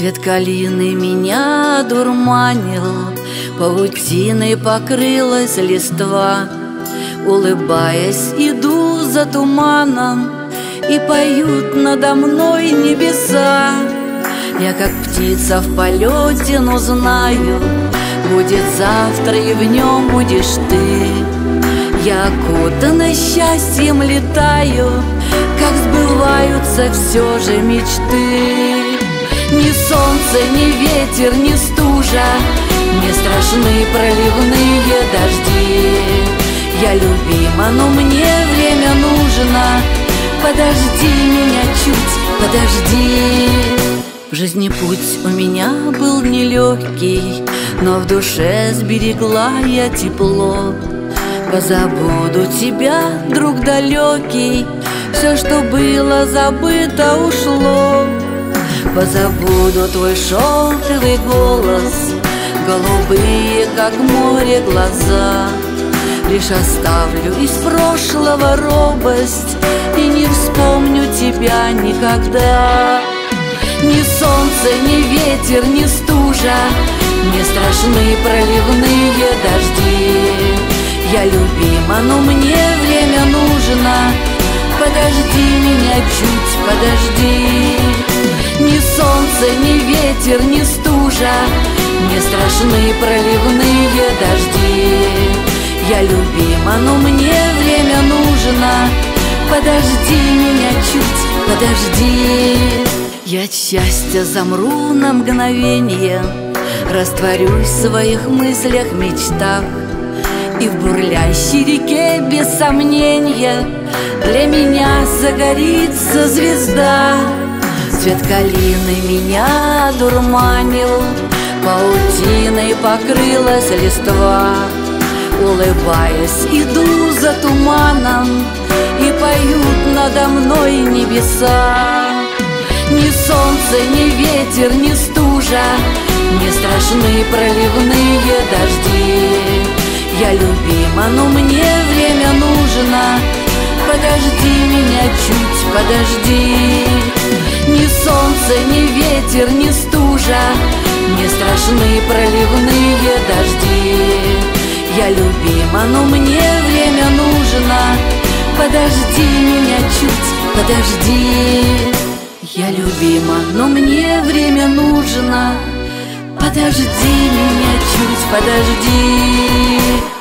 Цвет калины меня дурманил, паутиной покрылась листва. Улыбаясь, иду за туманом, и поют надо мной небеса. Я как птица в полете, но знаю, будет завтра, и в нем будешь ты. Я окутана счастьем летаю, как сбываются все же мечты. Ни солнце, ни ветер, ни стужа, не страшны проливные дожди. Я любима, но мне время нужно. Подожди меня чуть, подожди. В жизни путь у меня был нелегкий, но в душе сберегла я тепло. Позабуду тебя, друг далекий, все, что было забыто, ушло. Позабуду твой шелковый голос, голубые, как море, глаза. Лишь оставлю из прошлого робость и не вспомню тебя никогда. Ни солнце, ни ветер, ни стужа, не страшны проливные дожди. Я любима, но мне время нужно. Подожди меня чуть, подожди. Ни солнце, ни ветер, ни стужа, не страшны проливные дожди. Я любима, но мне время нужно. Подожди меня чуть, подожди. Я от счастья замру на мгновенье, растворюсь в своих мыслях, мечтах. И в бурлящей реке, без сомнения, для меня загорится звезда. Цвет калины меня дурманил, паутиной покрылась листва. Улыбаясь, иду за туманом, и поют надо мной небеса. Ни солнце, ни ветер, ни стужа, не страшны проливные дожди. Я любима, но мне время нужно. Подожди меня чуть, подожди. Ни солнце, ни ветер, ни стужа, не страшны проливные дожди. Я любима, но мне время нужно. Подожди меня чуть, подожди. Я любима, но мне время нужно. Подожди меня чуть, подожди.